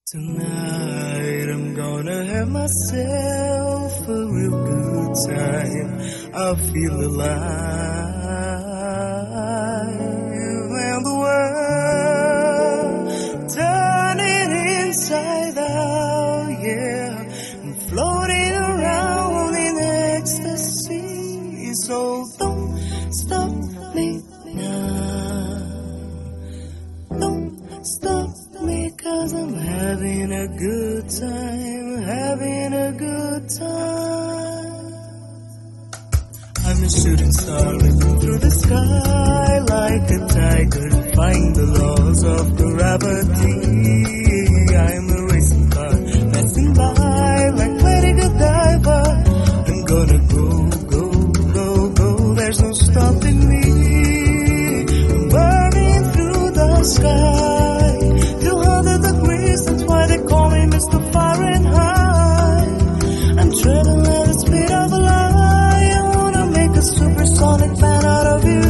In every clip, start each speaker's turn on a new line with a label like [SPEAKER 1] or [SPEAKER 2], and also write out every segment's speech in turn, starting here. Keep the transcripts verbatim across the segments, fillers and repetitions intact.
[SPEAKER 1] Tonight I'm gonna have myself a real good time. I feel alive and the world turning inside out, yeah. I'm floating around in ecstasy, so don't stop me now. Don't stop me, 'cause I'm having a good time, having a good time. I'm a shooting star leaping through the sky like a tiger, defying the laws of gravity. I'm a racing car passing by like Lady Godiva. I'm gonna go, go, go, go, there's no stopping me. I'm burning through the sky, two hundred degrees, that's why they call me Mister Fahrenheit. I'm traveling at the speed of light, I wanna make a supersonic man out of you.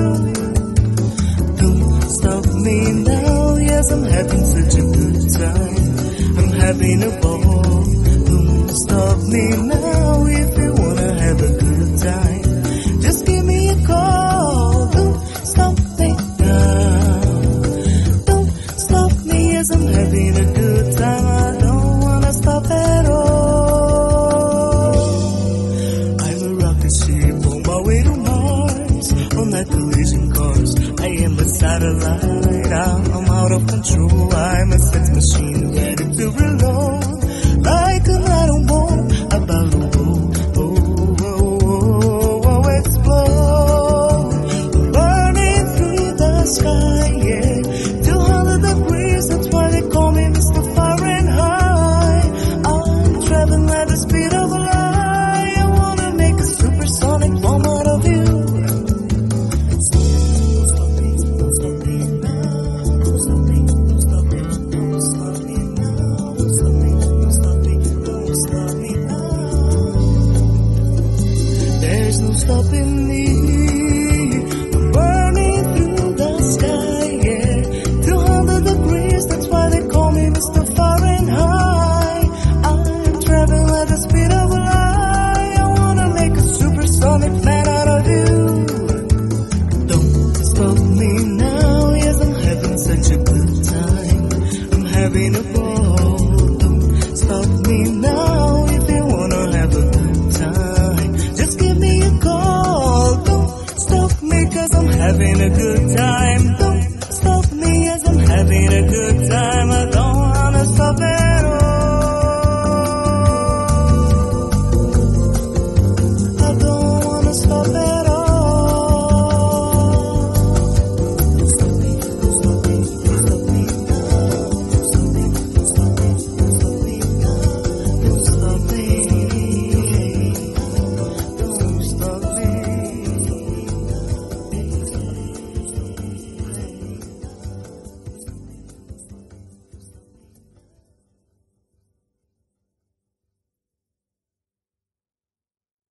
[SPEAKER 1] Don't stop me now, yes, I'm having such a good time, I'm having a ball. Don't stop me now if you wanna have a good time, just give me a call. Don't stop me now, don't stop me, yes, I'm having a good time, I don't wanna stop at all. I'm a rocket ship on my way to Mars, on that collision course. I am a satellite, I'm out of control. I'm a sex machine ready to reload, like an atom bomb about to go, oh, oh, oh, oh, explode. Burning through the sky, yeah, two hundred degrees, that's why they call me Mister Fahrenheit. I'm traveling at the speed of light, I wanna make a supersonic bomb out of you. Don't stop me, don't stop me now, don't stop me, don't stop me, don't stop me now, don't stop me, don't stop me, don't stop me now. There's no stopping me, I'm burning through the sky, yeah, two hundred degrees, that's why they call me Mister Fahrenheit. I'm traveling at the speed of light, I wanna make a supersonic man out of you. Don't stop me now, yes, I'm having such a good time, I'm having a ball. Don't stop me now if you wanna have a good time, just give me a call. Don't stop me, 'cause I'm having a good time. Don't stop me, yes, I'm having a good time,